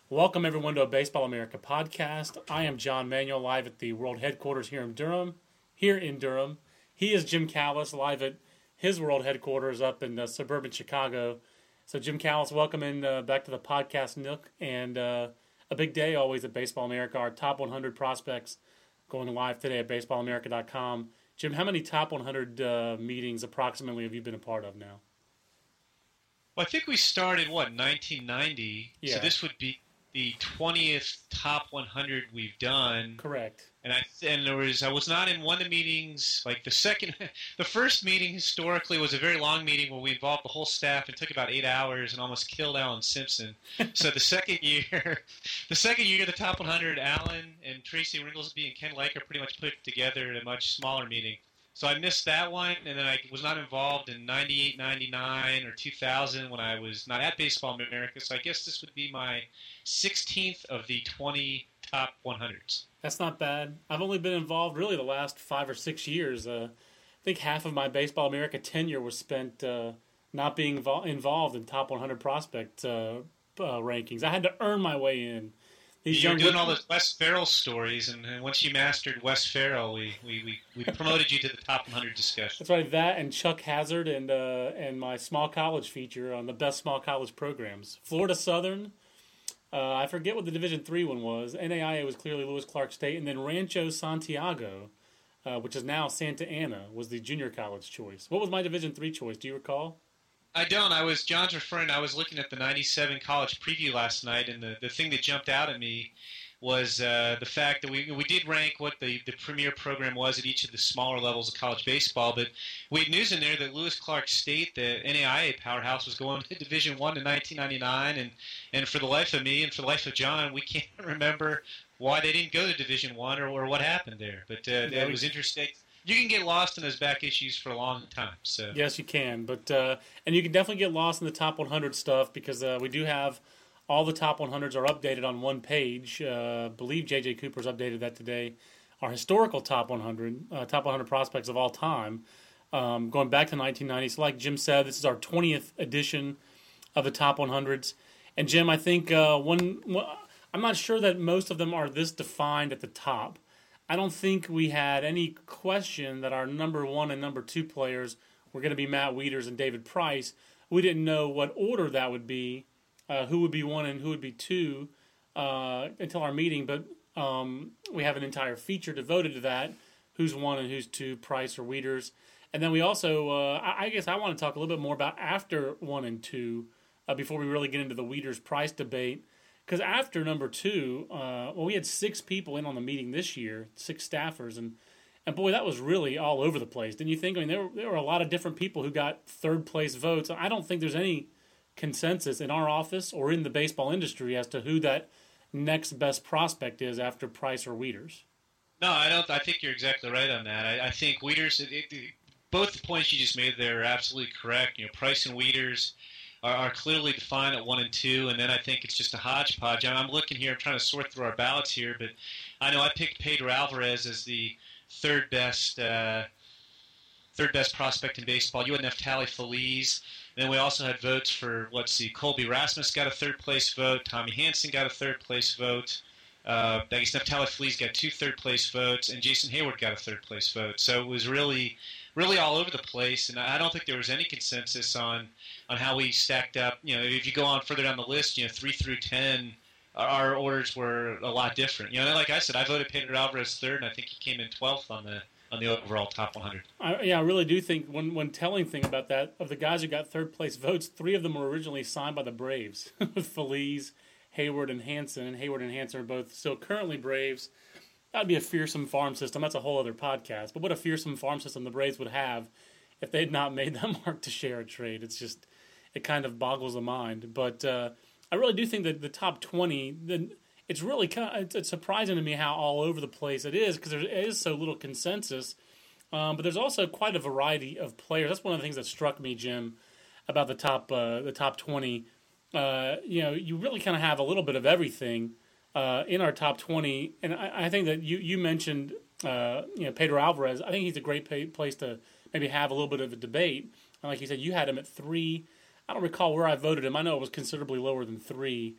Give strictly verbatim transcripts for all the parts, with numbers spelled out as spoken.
Welcome, everyone, to a Baseball America podcast. I am John Manuel, live at the world headquarters here in Durham. Here in Durham. He is Jim Callis, live at his world headquarters up in uh, suburban Chicago. So, Jim Callis, welcome in uh, back to the podcast nook. And uh, a big day always at Baseball America. Our top one hundred prospects going live today at baseball america dot com. Jim, how many top one hundred uh, meetings approximately have you been a part of now? Well, I think we started, what, nineteen ninety? Yeah. So this would be the twentieth top one hundred we've done. Correct. And I and there was I was not in one of the meetings. Like the second, the first meeting historically was a very long meeting where we involved the whole staff and took about eight hours and almost killed Alan Simpson. So the second year, the second year, the top one hundred, Alan and Tracy Ringlesby and Ken Liker pretty much put together at a much smaller meeting. So I missed that one, and then I was not involved in ninety-eight, ninety-nine, or two thousand when I was not at Baseball America. So I guess this would be my sixteenth of the twenty top one hundreds. That's not bad. I've only been involved really the last five or six years. Uh, I think half of my Baseball America tenure was spent uh, not being invo- involved in top one hundred prospect uh, uh, rankings. I had to earn my way in. These you were doing all those Wes Farrell stories, and, and once you mastered Wes Farrell, we, we, we, we promoted you to the top one hundred discussion. That's right, that and Chuck Hazard and uh, and my small college feature on the best small college programs. Florida Southern, uh, I forget what the Division three one was. N A I A was clearly Lewis Clark State, and then Rancho Santiago, uh, which is now Santa Ana, was the junior college choice. What was my Division three choice? Do you recall? I don't. I was John's referring. I was looking at the ninety-seven college preview last night, and the, the thing that jumped out at me was uh, the fact that we we did rank what the, the premier program was at each of the smaller levels of college baseball. But we had news in there that Lewis Clark State, the N A I A powerhouse, was going to Division One in nineteen ninety-nine, and and for the life of me and for the life of John, we can't remember why they didn't go to Division One or, or what happened there. But uh, yeah, it was interesting. You can get lost in those back issues for a long time. So yes, you can. But uh, and you can definitely get lost in the top one hundred stuff because uh, we do have all the top one hundreds are updated on one page. Uh, I believe J J Cooper's updated that today. Our historical top one hundred, uh, top one hundred prospects of all time, um, going back to nineteen ninety. So like Jim said, this is our twentieth edition of the top one hundreds. And Jim, I think uh, one, one, I'm not sure that most of them are this defined at the top. I don't think we had any question that our number one and number two players were going to be Matt Wieters and David Price. We didn't know what order that would be, uh, who would be one and who would be two uh, until our meeting. But um, we have an entire feature devoted to that, who's one and who's two, Price or Wieters. And then we also, uh, I, I guess I want to talk a little bit more about after one and two uh, before we really get into the Wieters-Price debate. Because after number two, uh, well, we had six people in on the meeting this year, six staffers, and and boy, that was really all over the place. Didn't you think? I mean, there were, there were a lot of different people who got third place votes. I don't think there's any consensus in our office or in the baseball industry as to who that next best prospect is after Price or Wieters. No, I don't. I think you're exactly right on that. I, I think Wieters, it, it, both the points you just made there are absolutely correct. You know, Price and Wieters Are, are clearly defined at one and two, and then I think it's just a hodgepodge. I'm looking here, I'm trying to sort through our ballots here, but I know I picked Pedro Alvarez as the third best, uh, third best prospect in baseball. You had Neftali Feliz. Then we also had votes for, let's see, Colby Rasmus got a third place vote. Tommy Hanson got a third place vote. Uh, I guess Neftali Feliz got two third place votes, and Jason Hayward got a third place vote. So it was really, really all over the place, and I don't think there was any consensus on. on how we stacked up. You know, if you go on further down the list, you know, three through ten, our orders were a lot different. You know, like I said, I voted Pedro Alvarez third, and I think he came in twelfth on the on the overall top one hundred. I, yeah, I really do think one one telling thing about that, of the guys who got third place votes, three of them were originally signed by the Braves. Feliz, Hayward, and Hanson. And Hayward and Hanson are both still currently Braves. That would be a fearsome farm system. That's a whole other podcast. But what a fearsome farm system the Braves would have if they had not made that Mark Teixeira trade. It's just... it kind of boggles the mind. But uh, I really do think that the top twenty, the, it's really kind of, it's surprising to me how all over the place it is because there is so little consensus. Um, but there's also quite a variety of players. That's one of the things that struck me, Jim, about the top uh, the top twenty. Uh, you know, you really kind of have a little bit of everything uh, in our top twenty. And I, I think that you you mentioned uh, you know Pedro Alvarez. I think he's a great pay, place to maybe have a little bit of a debate. And like you said, you had him at three. I don't recall where I voted him. I know it was considerably lower than three.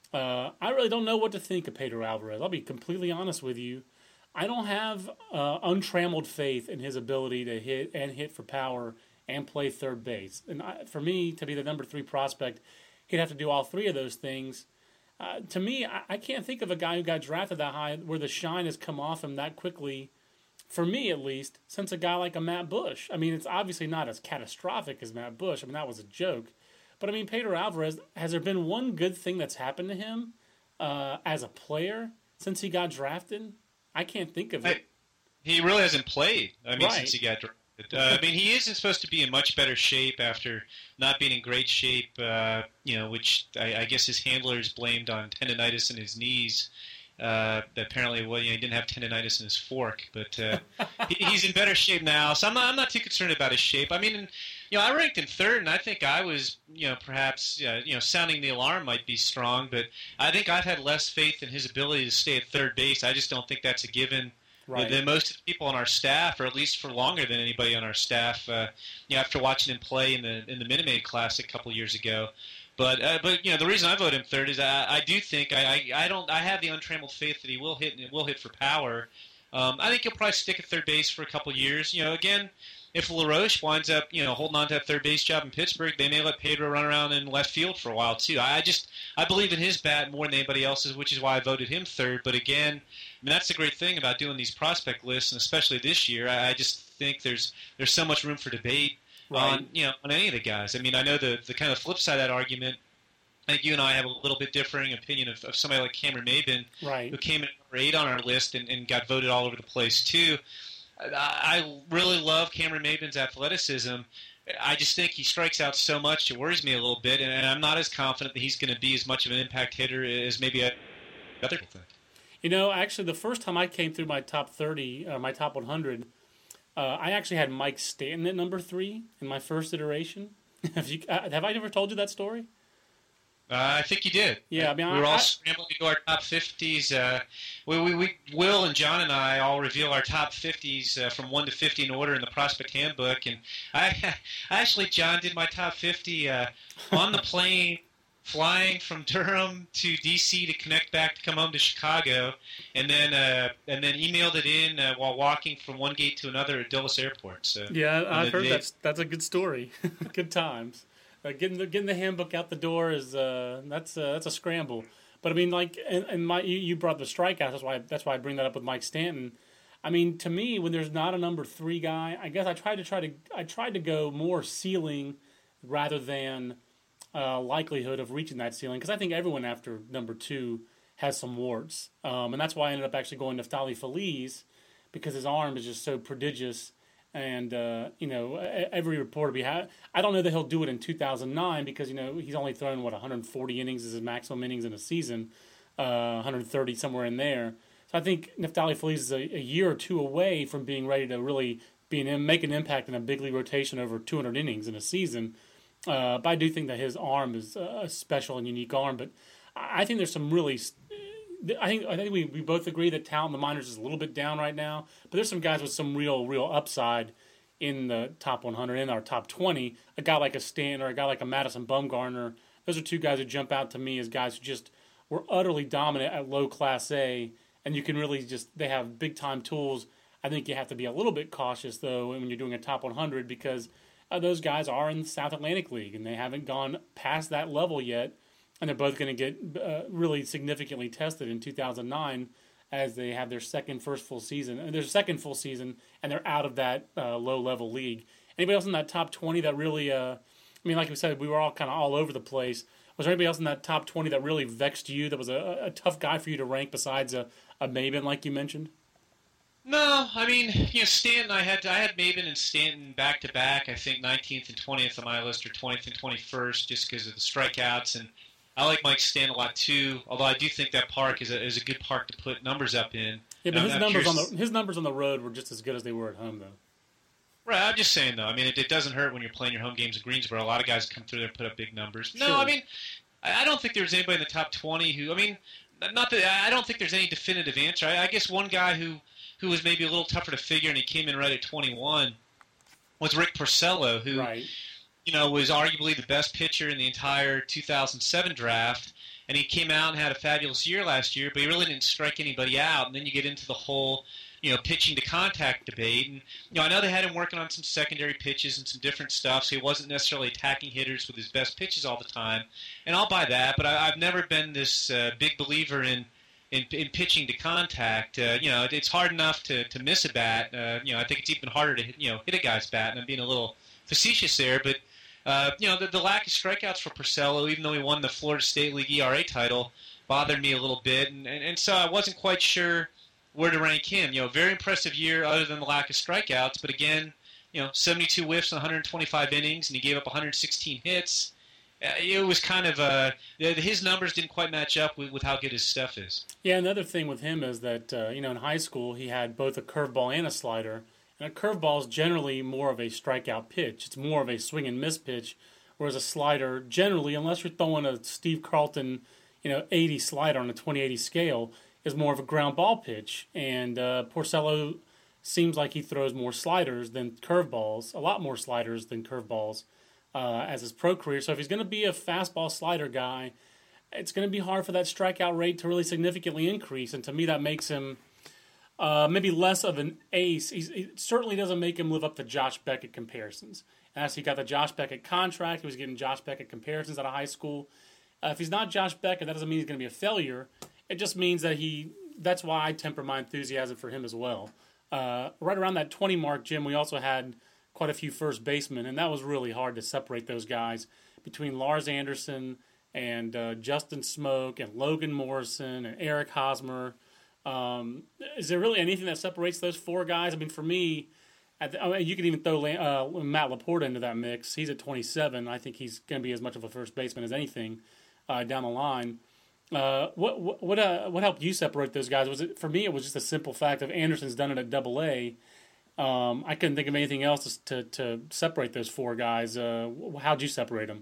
Uh, I really don't know what to think of Pedro Alvarez. I'll be completely honest with you. I don't have uh, untrammeled faith in his ability to hit and hit for power and play third base. And I, for me, to be the number three prospect, he'd have to do all three of those things. Uh, to me, I, I can't think of a guy who got drafted that high where the shine has come off him that quickly, for me at least, since a guy like a Matt Bush. I mean, it's obviously not as catastrophic as Matt Bush. I mean, that was a joke. But, I mean, Pedro Alvarez, has there been one good thing that's happened to him uh, as a player since he got drafted? I can't think of it. I, he really hasn't played, I mean, right. since he got drafted. Uh, I mean, he isn't supposed to be in much better shape after not being in great shape, uh, you know, which I, I guess his handlers blamed on tendonitis in his knees. Uh, apparently, well, you know, he didn't have tendonitis in his fork, but uh, he, he's in better shape now. So I'm not, I'm not too concerned about his shape. I mean, you know, I ranked him third, and I think I was, you know, perhaps, uh, you know, sounding the alarm might be strong, but I think I've had less faith in his ability to stay at third base. I just don't think that's a given. Right. Than most of the people on our staff, or at least for longer than anybody on our staff. Uh, you know, after watching him play in the in the Minute Maid Classic a couple of years ago, but uh, but you know, the reason I vote him third is I, I do think I, I I don't I have the untrammeled faith that he will hit and will hit for power. Um, I think he'll probably stick at third base for a couple of years. You know, again, if LaRoche winds up, you know, holding on to that third base job in Pittsburgh, they may let Pedro run around in left field for a while too. I just I believe in his bat more than anybody else's, which is why I voted him third. But again, I mean, that's the great thing about doing these prospect lists, and especially this year. I, I just think there's there's so much room for debate right. on you know on any of the guys. I mean, I know the the kind of flip side of that argument. I think you and I have a little bit differing opinion of, of somebody like Cameron Maybin, right. who came in number eight on our list and, and got voted all over the place too. I, I really love Cameron Maybin's athleticism. I just think he strikes out so much, it worries me a little bit, and, and I'm not as confident that he's going to be as much of an impact hitter as maybe other people think. You know, actually, the first time I came through my top thirty, uh, my top one hundred, uh, I actually had Mike Stanton at number three in my first iteration. have you? Uh, have I ever told you that story? Uh, I think you did. Yeah, I mean, we were I, all I, scrambling to go our top fifties. Uh, we, we, we, Will and John and I all reveal our top fifties uh, from one to fifty in order in the Prospect Handbook. And I, I actually, John, did my top fifty uh, on the plane, flying from Durham to D C to connect back to come home to Chicago, and then uh, and then emailed it in uh, while walking from one gate to another at Dulles Airport. So yeah, I've heard that's that's a good story. Good times. Uh, getting the getting the handbook out the door is uh, that's uh, that's a scramble. But I mean, like, and, and my you, you brought the strikeouts. That's why that's why I bring that up with Mike Stanton. I mean, to me, when there's not a number three guy, I guess I tried to try to I tried to go more ceiling rather than uh, likelihood of reaching that ceiling, because I think everyone after number two has some warts, um, and that's why I ended up actually going Neftali Feliz, because his arm is just so prodigious. And, uh, you know, every reporter we have, I don't know that he'll do it in two thousand nine because, you know, he's only thrown, what, one hundred forty innings is his maximum innings in a season, uh, one hundred thirty somewhere in there. So I think Neftali Feliz is a, a year or two away from being ready to really be an, make an impact in a big league rotation over two hundred innings in a season. Uh, but I do think that his arm is a special and unique arm. But I think there's some really... I think I think we, we both agree that talent in the minors is a little bit down right now, but there's some guys with some real real upside in the top one hundred, in our top twenty. A guy like a Stanton or a guy like a Madison Bumgarner, those are two guys who jump out to me as guys who just were utterly dominant at low Class A, and you can really just, they have big time tools. I think you have to be a little bit cautious though when you're doing a top one hundred, because uh, those guys are in the South Atlantic League and they haven't gone past that level yet. And they're both going to get uh, really significantly tested in two thousand nine as they have their second first full season, and their second full season, and they're out of that uh, low-level league. Anybody else in that top twenty that really, uh, I mean, like we said, we were all kind of all over the place. Was there anybody else in that top twenty that really vexed you, that was a, a tough guy for you to rank besides a, a Maybin, like you mentioned? No, I mean, you know, Stanton, I had I had Maybin and Stanton back-to-back. I think nineteenth and twentieth on my list, or twentieth and twenty-first, just because of the strikeouts. And I like Mike Stanton a lot too, although I do think that park is a is a good park to put numbers up in. Yeah, but his I'm numbers curious. on the his numbers on the road were just as good as they were at home, though. Right, I'm just saying though. I mean, it, it doesn't hurt when you're playing your home games in Greensboro. A lot of guys come through there and put up big numbers. No, Sure. I mean, I I don't think there's anybody in the top twenty who. I mean, not that I don't think there's any definitive answer. I, I guess one guy who who was maybe a little tougher to figure, and he came in right at twenty-one, was Rick Porcello, who Right. you know was arguably the best pitcher in the entire two thousand seven draft. and he came out and had a fabulous year last year, but he really didn't strike anybody out. And then you get into the whole, you know, pitching to contact debate. And, you know, I know they had him working on some secondary pitches and some different stuff, so he wasn't necessarily attacking hitters with his best pitches all the time. And I'll buy that, but I, I've never been this uh, big believer in, in in pitching to contact. Uh, you know, it, it's hard enough to, to miss a bat. Uh, you know, I think it's even harder to hit, you know, hit a guy's bat, and I'm being a little facetious there, but uh, you know, the, the lack of strikeouts for Porcello, even though he won the Florida State League E R A title, bothered me a little bit, and, and, and so I wasn't quite sure where to rank him. You know, very impressive year other than the lack of strikeouts, but again, you know, seventy-two whiffs in one hundred twenty-five innings, and he gave up one hundred sixteen hits. Uh, it was kind of uh, his numbers didn't quite match up with, with how good his stuff is. Yeah, another thing with him is that uh, you know, in high school he had both a curveball and a slider, and a curveball is generally more of a strikeout pitch. It's more of a swing and miss pitch, whereas a slider generally, unless you're throwing a Steve Carlton, you know, eighty slider on a twenty eighty scale, is more of a ground ball pitch. And uh, Porcello seems like he throws more sliders than curveballs, a lot more sliders than curveballs uh, as his pro career. So if he's going to be a fastball slider guy, it's going to be hard for that strikeout rate to really significantly increase. And to me, that makes him uh, maybe less of an ace. He's, it certainly doesn't make him live up to Josh Beckett comparisons. As he got the Josh Beckett contract, he was getting Josh Beckett comparisons out of high school. Uh, if he's not Josh Beckett, that doesn't mean he's going to be a failure. It just means that he, that's why I temper my enthusiasm for him as well. Uh, right around that twenty mark, Jim, we also had quite a few first basemen, and that was really hard to separate those guys between Lars Anderson and uh, Justin Smoke and Logan Morrison and Eric Hosmer. Um, is there really anything that separates those four guys? I mean, for me, at the, I mean, you could even throw uh, Matt Laporta into that mix. He's at twenty-seven. I think he's going to be as much of a first baseman as anything uh, down the line. Uh, what what what, uh, what helped you separate those guys? Was it for me? It was just a simple fact of Anderson's done it at Double A. Um, I couldn't think of anything else to to separate those four guys. Uh, how'd you separate them?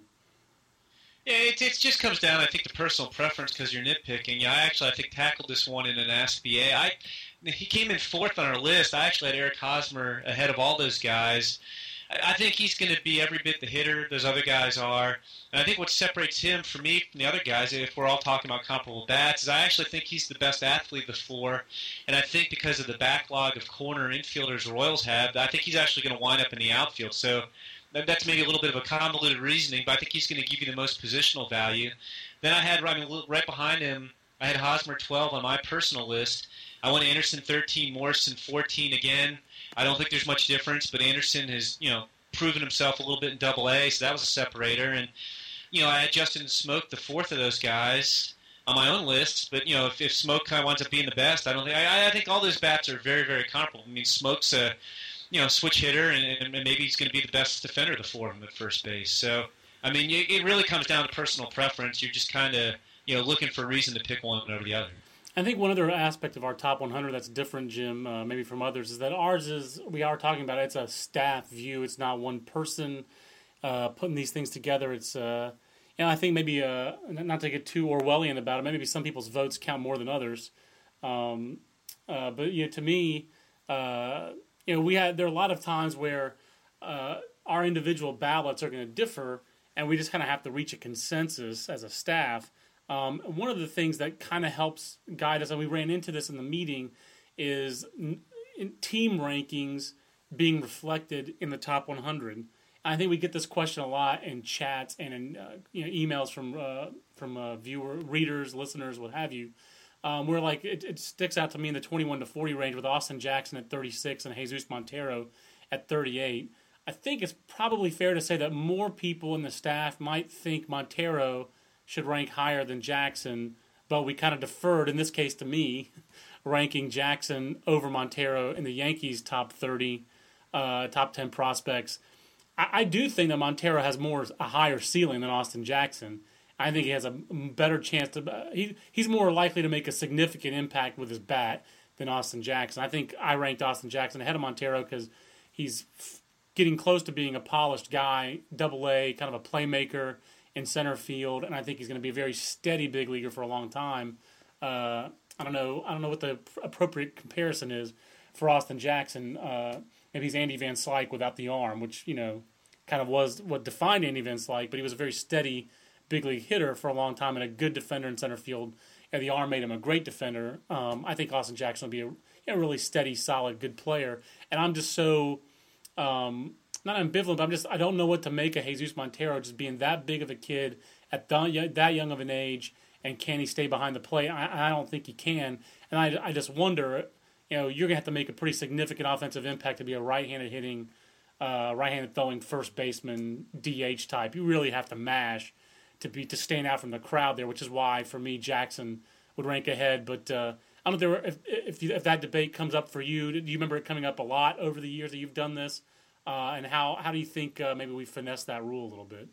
Yeah, it, it just comes down, I think, to personal preference because you're nitpicking. Yeah, I actually, I think, tackled this one in an Ask B A. I, he came in fourth on our list. I actually had Eric Hosmer ahead of all those guys. I, I think he's going to be every bit the hitter those other guys are. And I think what separates him from me from the other guys, if we're all talking about comparable bats, is I actually think he's the best athlete of the four. And I think because of the backlog of corner infielders the Royals have, I think he's actually going to wind up in the outfield. So that's maybe a little bit of a convoluted reasoning, but I think he's going to give you the most positional value. Then I had right, right behind him, I had Hosmer twelve on my personal list. I went Anderson thirteen, Morrison fourteen again. I don't think there's much difference, but Anderson has, you know, proven himself a little bit in Double A, so that was a separator. And, you know, I had Justin Smoke, the fourth of those guys, on my own list. But, you know, if, if Smoke kind of winds up being the best, I don't think I, I think all those bats are very, very comparable. I mean, Smoke's a you know, switch hitter, and, and maybe he's going to be the best defender of the four of them at first base. So, I mean, it, it really comes down to personal preference. You're just kind of, you know, looking for a reason to pick one over the other. I think one other aspect of our top one hundred that's different, Jim, uh, maybe from others, is that ours is, we are talking about it, it's a staff view. It's not one person uh, putting these things together. It's, uh, you know, I think maybe, uh, not to get too Orwellian about it, maybe some people's votes count more than others. Um, uh, but, you know, to me, uh, you know, we had there are a lot of times where uh, our individual ballots are going to differ, and we just kind of have to reach a consensus as a staff. Um, one of the things that kind of helps guide us, and we ran into this in the meeting, is n- in team rankings being reflected in the top one hundred. And I think we get this question a lot in chats and in uh, you know, emails from uh, from uh, viewer, readers, listeners, what have you. Um, where like it, it sticks out to me in the twenty-one to forty range with Austin Jackson at thirty-six and Jesus Montero at thirty-eight. I think it's probably fair to say that more people in the staff might think Montero should rank higher than Jackson, but we kind of deferred, in this case to me, ranking Jackson over Montero in the Yankees' top thirty, uh, top ten prospects. I, I do think that Montero has more a higher ceiling than Austin Jackson. I think he has a better chance to. Uh, he he's more likely to make a significant impact with his bat than Austin Jackson. I think I ranked Austin Jackson ahead of Montero because he's f- getting close to being a polished guy, Double A, kind of a playmaker in center field, and I think he's going to be a very steady big leaguer for a long time. Uh, I don't know. I don't know what the appropriate comparison is for Austin Jackson. Uh, maybe he's Andy Van Slyke without the arm, which you know kind of was what defined Andy Van Slyke, but he was a very steady big league hitter for a long time and a good defender in center field, and the arm made him a great defender. Um, I think Austin Jackson will be a, you know, really steady, solid, good player. And I'm just so um, not ambivalent, but I'm just I don't know what to make of Jesus Montero just being that big of a kid at the, that young of an age, and can he stay behind the plate? I, I don't think he can, and I, I just wonder, you know, you're gonna have to make a pretty significant offensive impact to be a right-handed hitting, uh, right-handed throwing first baseman D H type. You really have to mash to be to stand out from the crowd there, which is why for me Jackson would rank ahead. But uh, I don't know if, there were, if if you, if that debate comes up for you. Do you remember it coming up a lot over the years that you've done this? Uh, and how how do you think uh, maybe we finesse that rule a little bit?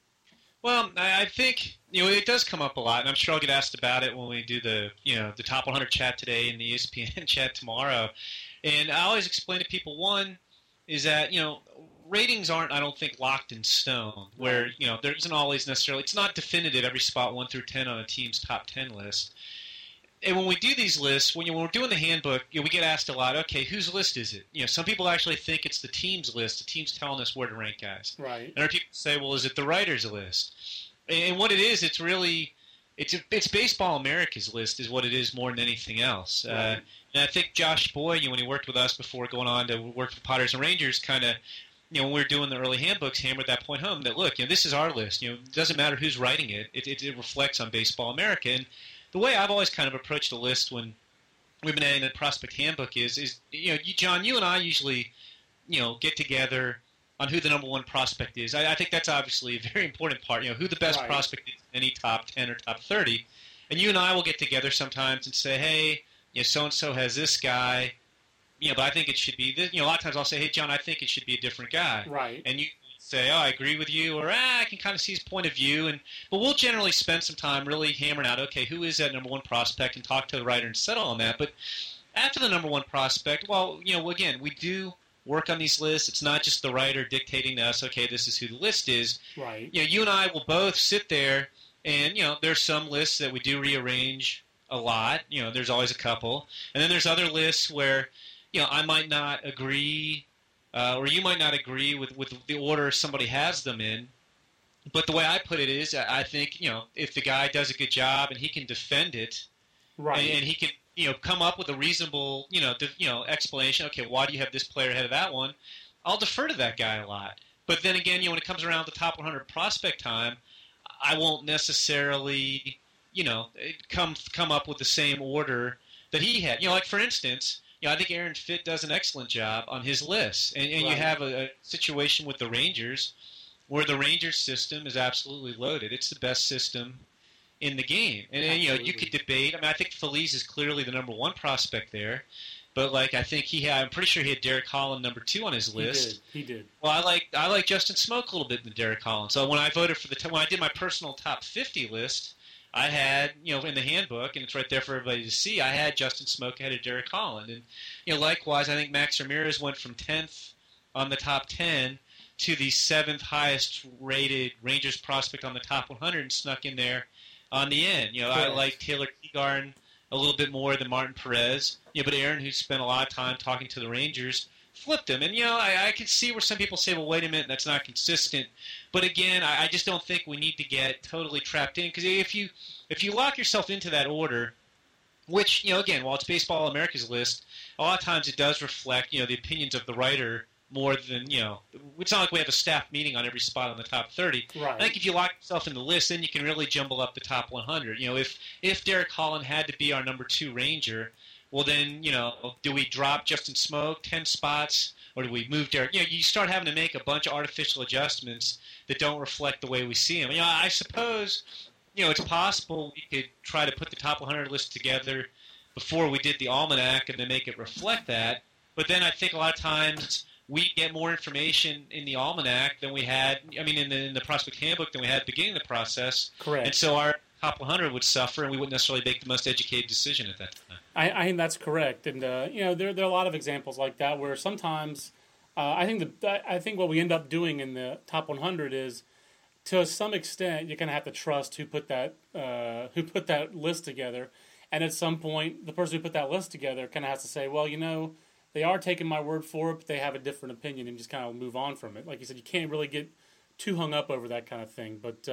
Well, I think, you know, it does come up a lot, and I'm sure I'll get asked about it when we do the, you know, the Top one hundred chat today and the E S P N chat tomorrow. And I always explain to people, one, is that, you know, ratings aren't, I don't think, locked in stone, where, you know, there isn't always necessarily, it's not definitive every spot one through ten on a team's top ten list. And when we do these lists, when, you, when we're doing the handbook, you know, we get asked a lot, okay, whose list is it? You know, some people actually think it's the team's list. The team's telling us where to rank guys. Right. And other people say, well, is it the writer's list? And what it is, it's really, it's it's Baseball America's list is what it is more than anything else. Right. Uh, and I think Josh Boy, you know, when he worked with us before going on to work for Potters and Rangers, kind of, you know, when we were doing the early handbooks, hammered that point home that, look, you know, this is our list. You know, it doesn't matter who's writing it. It, it, it reflects on Baseball America. And the way I've always kind of approached the list when we've been adding the prospect handbook is, is you know, you, John, you and I usually, you know, get together on who the number one prospect is. I, I think that's obviously a very important part, you know, who the best right. prospect is in any top ten or top thirty. And you and I will get together sometimes and say, hey, you know, so-and-so has this guy, you know, but I think it should be this. You know, a lot of times I'll say, hey, John, I think it should be a different guy. Right. And you say, oh, I agree with you, or ah, I can kind of see his point of view. And But we'll generally spend some time really hammering out, okay, who is that number one prospect, and talk to the writer and settle on that. But after the number one prospect, well, you know, again, we do work on these lists. It's not just the writer dictating to us, okay, this is who the list is. Right. You know, you and I will both sit there, and, you know, there's some lists that we do rearrange a lot. You know, there's always a couple. And then there's other lists where, you know, I might not agree, uh, or you might not agree with, with the order somebody has them in. But the way I put it is, I think, you know, if the guy does a good job and he can defend it, right, and, and he can, you know, come up with a reasonable, you know, de- you know, explanation. Okay, why do you have this player ahead of that one? I'll defer to that guy a lot. But then again, you know, when it comes around the top one hundred prospect time, I won't necessarily, you know, come come up with the same order that he had. You know, like for instance, you know, I think Aaron Fitt does an excellent job on his list, and, and right. you have a, a situation with the Rangers where the Rangers system is absolutely loaded. It's the best system in the game. And, and you know, you could debate. I mean, I think Feliz is clearly the number one prospect there. But, like, I think he had, I'm pretty sure he had Derek Holland number two on his list. He did. He did. Well, I like I like Justin Smoke a little bit than Derek Holland. So when I voted for the, when I did my personal top fifty list, I had, you know, in the handbook, and it's right there for everybody to see, I had Justin Smoke ahead of Derek Holland. And, you know, likewise, I think Max Ramirez went from tenth on the top ten to the seventh highest rated Rangers prospect on the top one hundred and snuck in there on the end. You know, I like Taylor Teagarden a little bit more than Martin Perez. Yeah, but Aaron, who spent a lot of time talking to the Rangers, flipped him. And, you know, I, I can see where some people say, well, wait a minute, that's not consistent. But, again, I, I just don't think we need to get totally trapped in. Because if you, if you lock yourself into that order, which, you know, again, while it's Baseball America's list, a lot of times it does reflect, you know, the opinions of the writer more than, you know, it's not like we have a staff meeting on every spot on the top thirty. Right. I think if you lock yourself in the list, then you can really jumble up the top one hundred. You know, if, if Derek Holland had to be our number two Ranger, well then, you know, do we drop Justin Smoke ten spots, or do we move Derek? You know, you start having to make a bunch of artificial adjustments that don't reflect the way we see him. You know, I suppose, you know, it's possible we could try to put the top one hundred list together before we did the almanac and then make it reflect that. But then I think a lot of times we get more information in the almanac than we had, I mean, in the, in the prospect handbook than we had at the beginning of the process. Correct. And so our top one hundred would suffer, and we wouldn't necessarily make the most educated decision at that time. I, I think that's correct. And, uh, you know, there, there are a lot of examples like that where sometimes uh, I think the, I think what we end up doing in the top one hundred is, to some extent, you're going to have to trust who put that uh, who put that list together. And at some point, the person who put that list together kind of has to say, well, you know, they are taking my word for it, but they have a different opinion, and just kind of move on from it. Like you said, you can't really get too hung up over that kind of thing. But uh,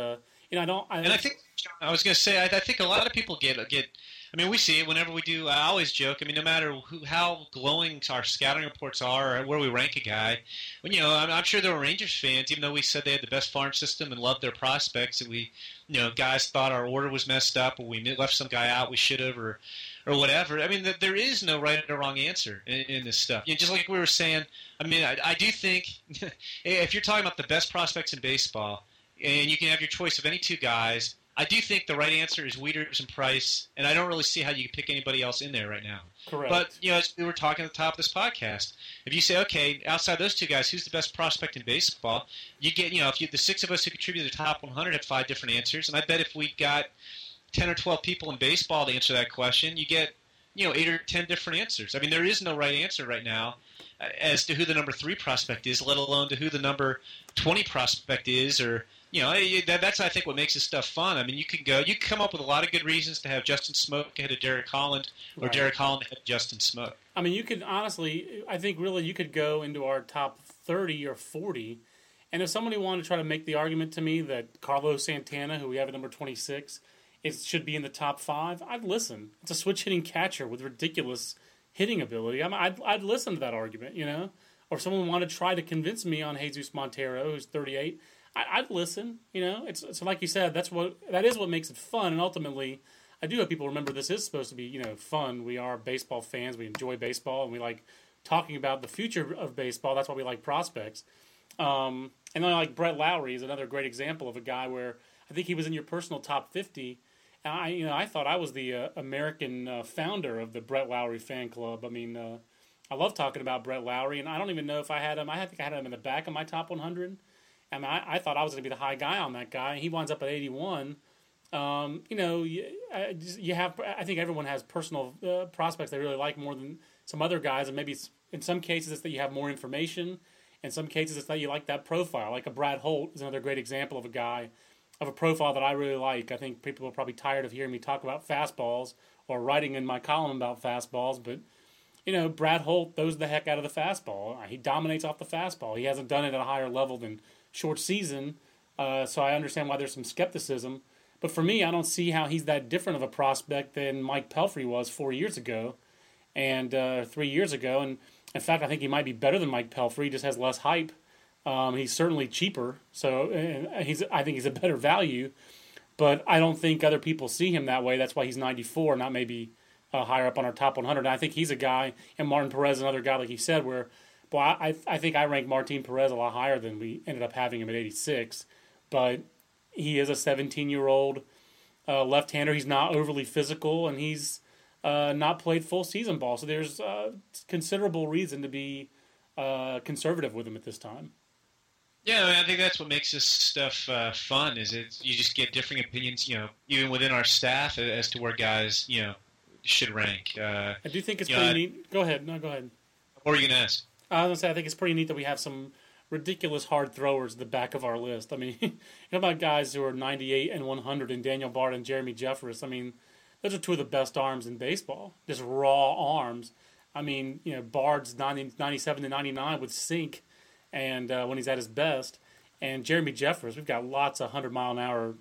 you know, I don't. I, and I think I was going to say I, I think a lot of people get get. I mean, we see it whenever we do. I always joke. I mean, no matter who, how glowing our scouting reports are, or where we rank a guy, when you know, I'm, I'm sure there were Rangers fans, even though we said they had the best farm system and loved their prospects, that we, you know, guys thought our order was messed up, or we left some guy out we should have, or, or whatever. I mean, the, there is no right or wrong answer in, in this stuff. You know, just like we were saying. I mean, I, I do think if you're talking about the best prospects in baseball, and you can have your choice of any two guys. I do think the right answer is Wieters and Price, and I don't really see how you can pick anybody else in there right now. Correct. But, you know, as we were talking at the top of this podcast, if you say, okay, outside those two guys, who's the best prospect in baseball, you get, you know, if you, the six of us who contributed to the top one hundred had five different answers, and I bet if we got ten or twelve people in baseball to answer that question, you get, you know, eight or ten different answers. I mean, there is no right answer right now as to who the number three prospect is, let alone to who the number twenty prospect is, or you know, that, that's I think what makes this stuff fun. I mean, you can go, you can come up with a lot of good reasons to have Justin Smoak ahead of Derek Holland, or right. Derek Holland ahead of Justin Smoak. I mean, you could honestly, I think really you could go into our top thirty or forty, and if somebody wanted to try to make the argument to me that Carlos Santana, who we have at number twenty-six, it should be in the top five, I'd listen. It's a switch hitting catcher with ridiculous hitting ability. I mean, I'd I'd listen to that argument, you know. Or if someone wanted to try to convince me on Jesus Montero, who's thirty-eight. I'd listen, you know. It's so like you said, that's what that is what makes it fun. And ultimately, I do hope people remember this is supposed to be, you know, fun. We are baseball fans. We enjoy baseball, and we like talking about the future of baseball. That's why we like prospects. Um, and then like Brett Lowry is another great example of a guy where I think he was in your personal top fifty. And I, you know, I thought I was the uh, American uh, founder of the Brett Lowry fan club. I mean, uh, I love talking about Brett Lowry, and I don't even know if I had him. I think I had him in the back of my top one hundred. I mean, I, I thought I was going to be the high guy on that guy. He winds up at eighty-one. Um, you know, you, I, you have. I think everyone has personal uh, prospects they really like more than some other guys, and maybe it's, in some cases it's that you have more information. In some cases, it's that you like that profile. Like a Brad Holt is another great example of a guy of a profile that I really like. I think people are probably tired of hearing me talk about fastballs or writing in my column about fastballs, but you know, Brad Holt throws the heck out of the fastball. He dominates off the fastball. He hasn't done it at a higher level than short season, uh, so I understand why there's some skepticism. But for me, I don't see how he's that different of a prospect than Mike Pelfrey was four years ago and uh, three years ago. And in fact, I think he might be better than Mike Pelfrey. He just has less hype. Um, he's certainly cheaper, so and he's. I think he's a better value. But I don't think other people see him that way. That's why he's ninety-four, not maybe uh, higher up on our top one hundred. And I think he's a guy, and Martin Perez, another guy, like you said, where well, I I think I rank Martin Perez a lot higher than we ended up having him at eighty-six. But he is a seventeen-year-old uh, left-hander. He's not overly physical, and he's uh, not played full season ball. So there's uh, considerable reason to be uh, conservative with him at this time. Yeah, I, mean, I think that's what makes this stuff uh, fun. Is it you just get differing opinions, you know, even within our staff as to where guys, you know, should rank. Uh, I do think it's pretty know, neat. Go ahead. No, go ahead. What were you going to ask? I was going to say I think it's pretty neat that we have some ridiculous hard throwers at the back of our list. I mean, you know about guys who are ninety-eight and one hundred, and Daniel Bard and Jeremy Jeffress. I mean, those are two of the best arms in baseball. Just raw arms. I mean, you know, Bard's ninety, ninety-seven to ninety-nine with sink. And uh, when he's at his best, and Jeremy Jeffress, we've got lots of hundred mile an hour,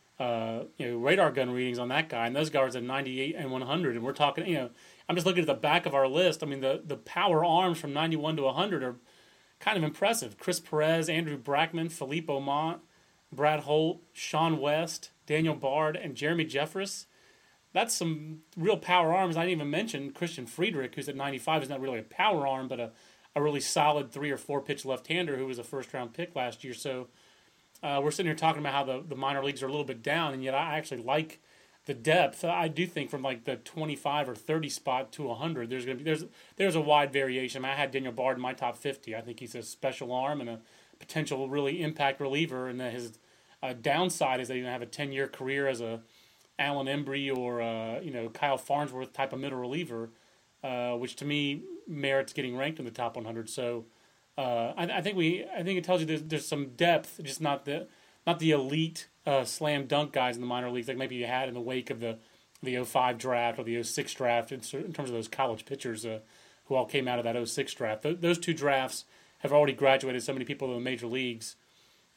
uh, you know, radar gun readings on that guy, and those guys are ninety-eight and one hundred. And we're talking, you know, I'm just looking at the back of our list. I mean, the the power arms from ninety-one to one hundred are kind of impressive. Chris Perez, Andrew Brackman, Philippe Aumont, Brad Holt, Sean West, Daniel Bard, and Jeremy Jeffress. That's some real power arms. I didn't even mention Christian Friedrich, who's at ninety-five, is not really a power arm, but a a really solid three or four pitch left-hander who was a first-round pick last year. So uh, we're sitting here talking about how the, the minor leagues are a little bit down, and yet I actually like the depth. I do think from like the twenty-five or thirty spot to one hundred, there's going to be there's there's a wide variation. I, mean, I had Daniel Bard in my top fifty. I think he's a special arm and a potential really impact reliever, and that his uh, downside is that he's going to have a ten-year career as a Alan Embry or uh, you know Kyle Farnsworth type of middle reliever. Uh, which to me merits getting ranked in the top one hundred. So uh, I, I think we, I think it tells you there's, there's some depth, just not the not the elite uh, slam dunk guys in the minor leagues like maybe you had in the wake of the the oh five draft or the oh six draft in, in terms of those college pitchers uh, who all came out of that oh six draft. Th- those two drafts have already graduated so many people to the major leagues.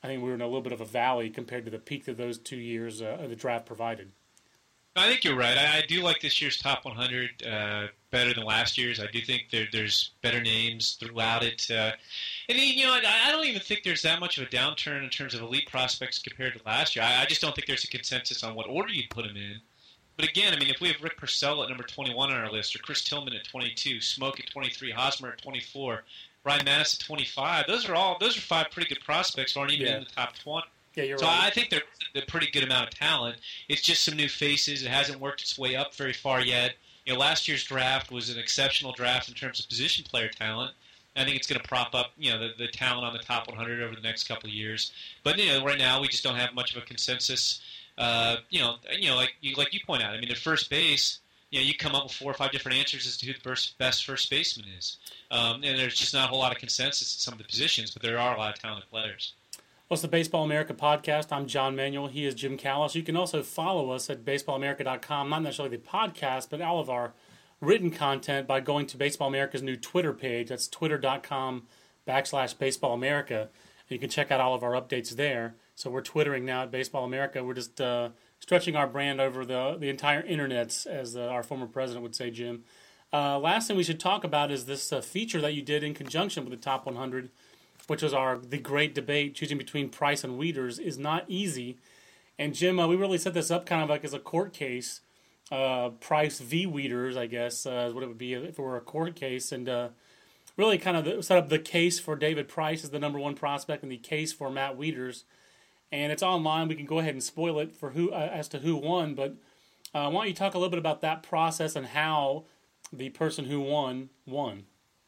I think we were in a little bit of a valley compared to the peak that those two years uh, the draft provided. I think you're right. I, I do like this year's top one hundred uh, better than last year's. I do think there, there's better names throughout it. Uh, and, you know, I, I don't even think there's that much of a downturn in terms of elite prospects compared to last year. I, I just don't think there's a consensus on what order you'd put them in. But again, I mean, if we have Rick Purcell at number twenty-one on our list, or Chris Tillman at twenty-two, Smoke at twenty-three, Hosmer at twenty-four, Brian Mattis at twenty-five, those are all those are five pretty good prospects who aren't even yeah. in the top twenty. Yeah, you're so right. I think they're a pretty good amount of talent. It's just some new faces. It hasn't worked its way up very far yet. You know, last year's draft was an exceptional draft in terms of position player talent. I think it's going to prop up, you know, the, the talent on the top one hundred over the next couple of years. But you know, right now we just don't have much of a consensus. Uh, you know, you know, like you like you point out. I mean, at first base, you know, you come up with four or five different answers as to who the best, best first baseman is, um, and there's just not a whole lot of consensus at some of the positions. But there are a lot of talented players. Well, it's the Baseball America podcast. I'm John Manuel. He is Jim Callis. You can also follow us at baseball america dot com, not necessarily the podcast, but all of our written content by going to Baseball America's new Twitter page. That's twitter.com backslash Baseball America. You can check out all of our updates there. So we're Twittering now at Baseball America. We're just uh, stretching our brand over the, the entire internet, as uh, our former president would say, Jim. Uh, last thing we should talk about is this uh, feature that you did in conjunction with the Top one hundred, which was our the great debate choosing between Price and Wieters is not easy. And Jim, uh, we really set this up kind of like as a court case, uh, Price v. Wieters, I guess, uh, is what it would be if it were a court case, and uh, really kind of set up the case for David Price as the number one prospect and the case for Matt Wieters. And it's online. We can go ahead and spoil it for who uh, as to who won, but uh, why don't you talk a little bit about that process and how the person who won won?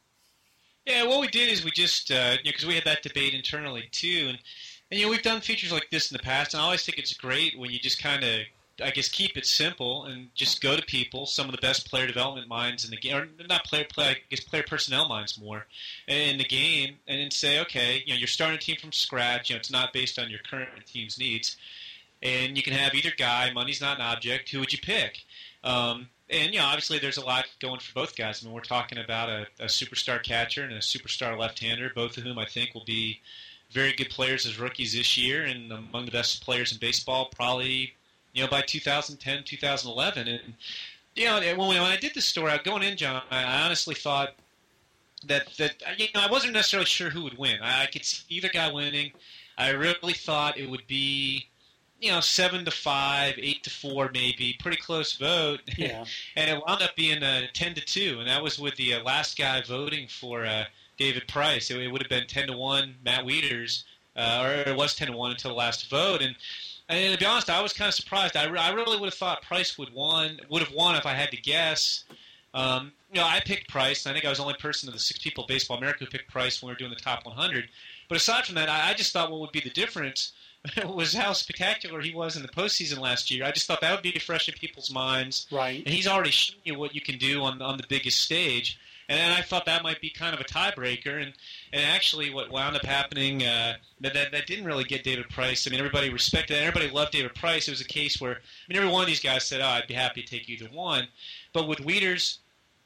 Yeah, what we did is we just, uh, you know, because we had that debate internally too, and, and, you know, we've done features like this in the past, and I always think it's great when you just kind of, I guess, keep it simple and just go to people, some of the best player development minds in the game, or not player, play, I guess player personnel minds more, in the game, and then say, okay, you know, you're starting a team from scratch, you know, it's not based on your current team's needs, and you can have either guy, money's not an object, who would you pick? Um, And, you know, obviously there's a lot going for both guys. I mean, we're talking about a, a superstar catcher and a superstar left-hander, both of whom I think will be very good players as rookies this year and among the best players in baseball probably, you know, by two thousand ten, two thousand eleven. And, you know, when, when I did this story, going in, John, I honestly thought that, that you know, I wasn't necessarily sure who would win. I, I could see either guy winning. I really thought it would be, you know, seven to five, eight to four, maybe pretty close vote. Yeah. And it wound up being uh, ten to two, and that was with the uh, last guy voting for uh, David Price. It, it would have been ten to one, Matt Wieters, uh, or it was ten to one until the last vote. And, and to be honest, I was kind of surprised. I, re- I really would have thought Price would won would have won if I had to guess. Um, you know, I picked Price. And I think I was the only person of the six people at Baseball America who picked Price when we were doing the top one hundred. But aside from that, I, I just thought what would be the difference was how spectacular he was in the postseason last year. I just thought that would be fresh in people's minds. Right. And he's already shown you what you can do on on the biggest stage. And, and I thought that might be kind of a tiebreaker. And, and actually what wound up happening, uh, that, that that didn't really get David Price. I mean, everybody respected it. Everybody loved David Price. It was a case where, I mean, every one of these guys said, oh, I'd be happy to take either one. But with Wieters,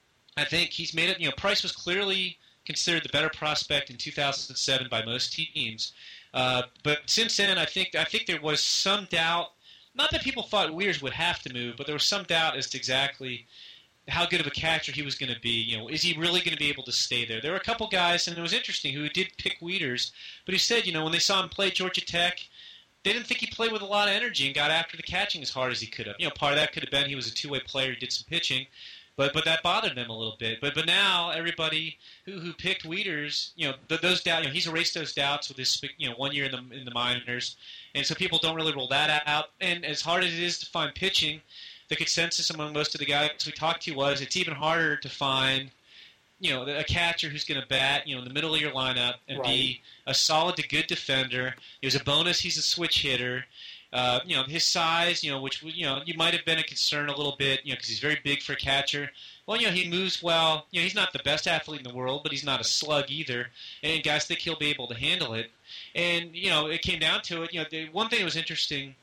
I think he's made it, you know, Price was clearly considered the better prospect in two thousand seven by most teams. Uh, but since then, I think I think there was some doubt. Not that people thought Wieters would have to move, but there was some doubt as to exactly how good of a catcher he was going to be. You know, is he really going to be able to stay there? There were a couple guys, and it was interesting, who did pick Wieters, but he said, you know, when they saw him play at Georgia Tech, they didn't think he played with a lot of energy and got after the catching as hard as he could have. You know, part of that could have been he was a two-way player, he did some pitching. But but that bothered them a little bit. But but now everybody who, who picked Wieters, you know, th- those doubts, you know, he's erased those doubts with his, you know, one year in the in the minors, and so people don't really roll that out. And as hard as it is to find pitching, the consensus among most of the guys we talked to was it's even harder to find, you know, a catcher who's going to bat, you know, in the middle of your lineup and right. be a solid to good defender. It was a bonus. He's a switch hitter. Uh, you know, his size, you know, which, you know, you might have been a concern a little bit, you know, because he's very big for a catcher. Well, you know, he moves well. You know, he's not the best athlete in the world, but he's not a slug either. And guys think he'll be able to handle it. And, you know, it came down to it. You know, the one thing that was interesting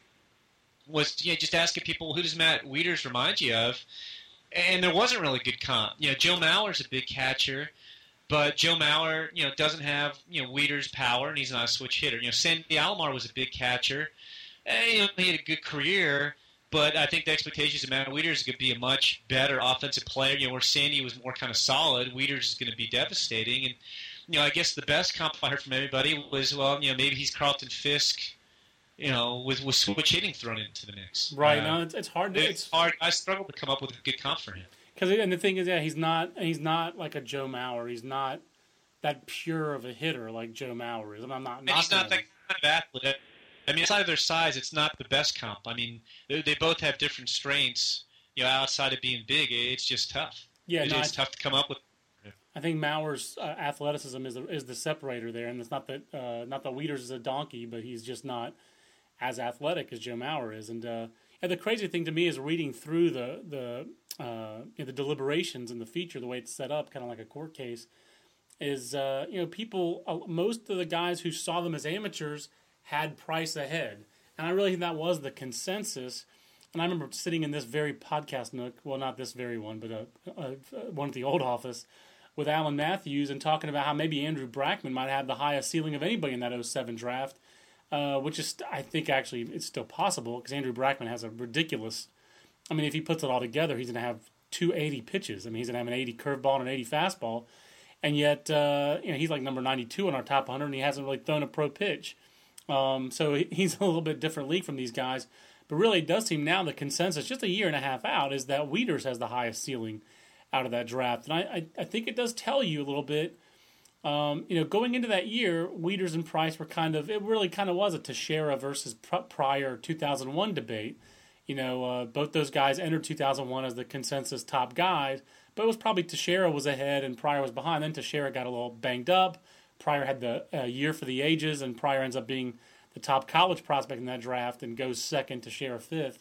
was, you know, just asking people, who does Matt Wieters remind you of? And there wasn't really good comp. You know, Joe Mauer's a big catcher. But Joe Mauer, you know, doesn't have, you know, Wieters' power, and he's not a switch hitter. You know, Sandy Alomar was a big catcher. And, you know, he had a good career, but I think the expectations of Matt Wieters is going to be a much better offensive player. You know, where Sandy was more kind of solid, Wieters is going to be devastating. And, you know, I guess the best compliment I heard from everybody was, well, you know, maybe he's Carlton Fisk, you know, with, with switch hitting thrown into the mix. Right. Uh, no, it's, it's hard to. It's, it's hard. I struggle to come up with a good comp for him. Because and the thing is, yeah, he's not he's not like a Joe Mauer. He's not that pure of a hitter like Joe Mauer is. I'm not. And he's not that kind of athlete. I mean, outside of their size, it's not the best comp. I mean, they, they both have different strengths. You know, outside of being big, it's just tough. Yeah, it no, is I, tough to come up with. I think Mauer's uh, athleticism is the, is the separator there, and it's not that uh, not that Wieters is a donkey, but he's just not as athletic as Joe Mauer is. And, uh, and the crazy thing to me is reading through the the uh, you know, the deliberations and the feature, the way it's set up, kind of like a court case, is uh, you know people uh, most of the guys who saw them as amateurs had Price ahead, and I really think that was the consensus. And I remember sitting in this very podcast nook, well, not this very one, but uh, uh, one at the old office, with Alan Matthews and talking about how maybe Andrew Brackman might have the highest ceiling of anybody in that oh seven draft, uh, which is, I think, actually it's still possible because Andrew Brackman has a ridiculous, I mean, if he puts it all together, he's going to have two eighty pitches. I mean, he's going to have an eighty curveball and an eighty fastball, and yet uh, you know he's like number ninety-two on our top one hundred, and he hasn't really thrown a pro pitch. Um, so he's a little bit different league from these guys. But really, it does seem now the consensus, just a year and a half out, is that Wieters has the highest ceiling out of that draft. And I, I, I think it does tell you a little bit, um, you know, going into that year, Wieters and Price were kind of, it really kind of was a Teixeira versus prior two thousand one debate. You know, uh, both those guys entered two thousand one as the consensus top guys, but it was probably Teixeira was ahead and Pryor was behind. Then Teixeira got a little banged up. Pryor had the uh, year for the ages, and Pryor ends up being the top college prospect in that draft and goes second, Teixeira fifth.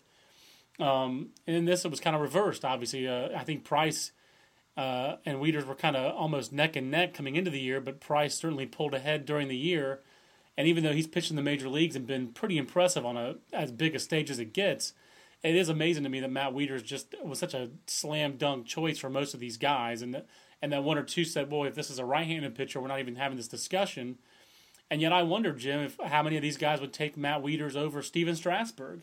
Um, and in this, it was kind of reversed, obviously. Uh, I think Price uh, and Wieters were kind of almost neck and neck coming into the year, but Price certainly pulled ahead during the year. And even though he's pitched in the major leagues and been pretty impressive on a as big a stage as it gets, it is amazing to me that Matt Wieters just was such a slam dunk choice for most of these guys. And, the, and that one or two said, boy, if this is a right-handed pitcher, we're not even having this discussion. And yet I wonder, Jim, if how many of these guys would take Matt Wieters over Steven Strasburg.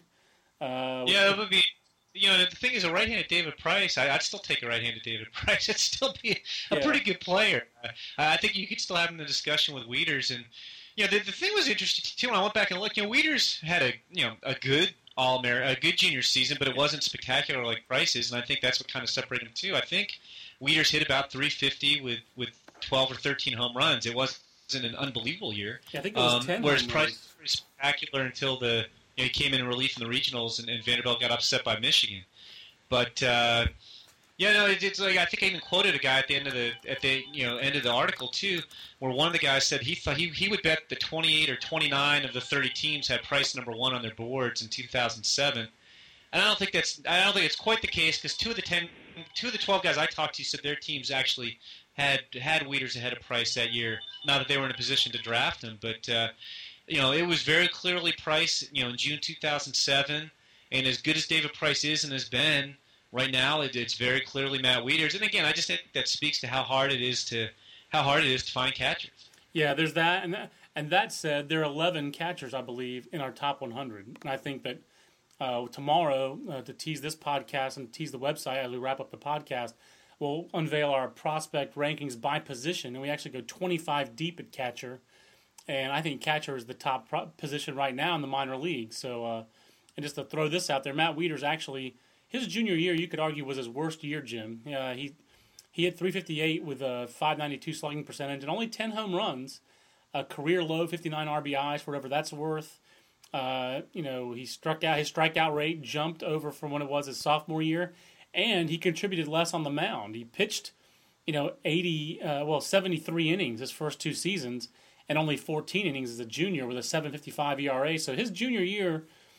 Uh, yeah, it would be. You know, the thing is, a right-handed David Price, I, I'd still take a right-handed David Price. It'd still be a yeah. pretty good player. Uh, I think you could still have him in the discussion with Wieters. And, you know, the, the thing was interesting, too, when I went back and looked, you know, Wieters had a, you know, a good all-Amer- a good junior season, but it wasn't spectacular like Price's, and I think that's what kind of separated him, too. I think Wieters hit about three fifty with, with twelve or thirteen home runs. It was in an unbelievable year. Yeah, I think it was um, ten. Whereas Price was pretty spectacular until the you know, he came in relief in the regionals, and, and Vanderbilt got upset by Michigan. But uh, yeah, no, it, it's like I think I even quoted a guy at the end of the at the you know end of the article too, where one of the guys said he thought he he would bet the twenty-eight or twenty-nine of the thirty teams had Price number one on their boards in two thousand seven. And I don't think that's I don't think it's quite the case because two of the ten, two of the twelve guys I talked to said their teams actually had had Wieters ahead of Price that year. Not that they were in a position to draft him, but uh, you know it was very clearly Price. You know, in June two thousand seven, and as good as David Price is and has been right now, it, it's very clearly Matt Wieters. And again, I just think that speaks to how hard it is to how hard it is to find catchers. Yeah, there's that, and that, and that said, there are eleven catchers, I believe, in our top one hundred, and I think that. Uh, tomorrow, uh, to tease this podcast and tease the website as we wrap up the podcast, we'll unveil our prospect rankings by position, and we actually go twenty-five deep at catcher. And I think catcher is the top pro- position right now in the minor leagues. So, uh, and just to throw this out there, Matt Wieters actually, his junior year, you could argue, was his worst year, Jim. Uh, he he hit three fifty-eight with a five ninety-two slugging percentage and only ten home runs, a career low fifty-nine R B Is, for whatever that's worth. Uh, you know, he struck out, his strikeout rate jumped over from what it was his sophomore year, and he contributed less on the mound. He pitched, you know, eighty, uh, well, seventy-three innings his first two seasons, and only fourteen innings as a junior with a seven fifty-five E R A. So his junior year,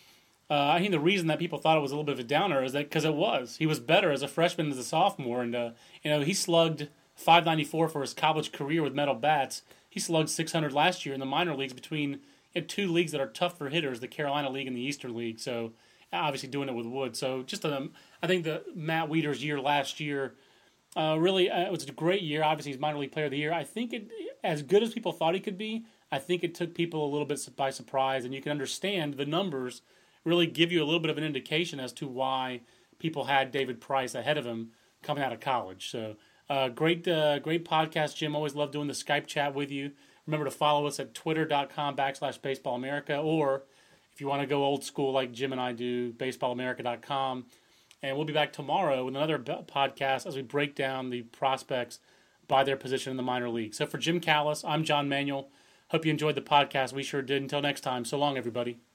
uh, I think the reason that people thought it was a little bit of a downer is that because it was. He was better as a freshman than as a sophomore, and, uh, you know, he slugged five ninety-four for his college career with metal bats. He slugged six hundred last year in the minor leagues between two leagues that are tough for hitters, the Carolina League and the Eastern League. So obviously doing it with Wood. So just um, I think the Matt Wieters year last year Uh, really, uh, it was a great year. Obviously, he's minor league player of the year. I think it, as good as people thought he could be, I think it took people a little bit by surprise, and you can understand the numbers really give you a little bit of an indication as to why people had David Price ahead of him coming out of college. So, uh, great, uh, great podcast, Jim. Always love doing the Skype chat with you. Remember to follow us at twitter.com backslash Baseball America, or if you want to go old school like Jim and I do, baseball america dot com. And we'll be back tomorrow with another podcast as we break down the prospects by their position in the minor league. So for Jim Callis, I'm John Manuel. Hope you enjoyed the podcast. We sure did. Until next time, so long, everybody.